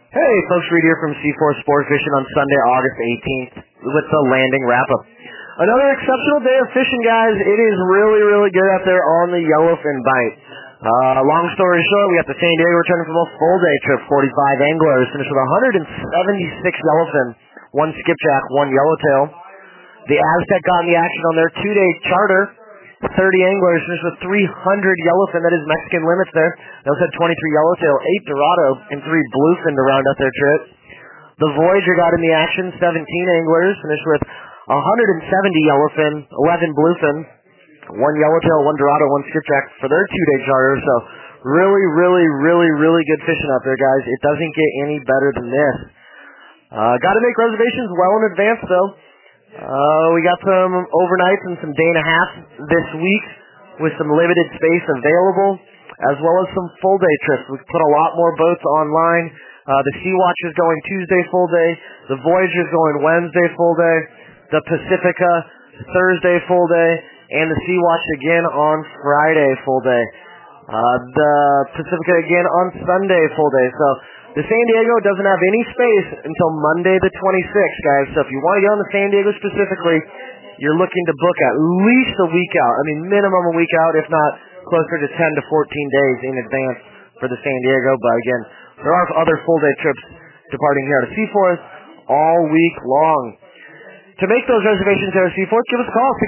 Hey, folks, Reed here from C4 Sport Fishing on Sunday, August 18th with the landing wrap-up. Another exceptional day of fishing, guys. It is really, really good out there on the yellowfin bite. Long story short, we got the San Diego returning from a full-day trip, 45 anglers, finished with 176 yellowfin, one skipjack, one yellowtail. The Aztec got in the action on their two-day charter, 30 anglers, finished with 300 yellowfin, that is Mexican limits there. They also had 23 yellowtail, 8 dorado, and 3 bluefin to round out their trip. The Voyager got in the action, 17 anglers, finished with 170 yellowfin, 11 bluefin, 1 yellowtail, 1 dorado, 1 skipjack for their two-day charter. So really, really, really, really good fishing out there, guys. It doesn't get any better than this. Got to make reservations well in advance, though. We got some overnights and some day and a half this week with some limited space available, as well as some full-day trips. We've put a lot more boats online. The Sea-Watch is going Tuesday full day. The Voyager is going Wednesday full day. The Pacifica Thursday full day. And the Sea-Watch again on Friday full day. The Pacifica again on Sunday full day. So the San Diego doesn't have any space until Monday the 26th, guys. So if you want to get on the San Diego specifically, you're looking to book at least a week out. I mean, minimum a week out, if not closer to 10 to 14 days in advance for the San Diego. But again, there are other full-day trips departing here to Seaforth all week long. To make those reservations here at Seaforth, give us a call,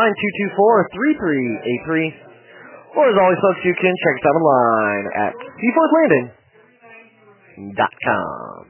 619-224-3383. Or as always, folks, you can check us out online at seaforthlanding.com.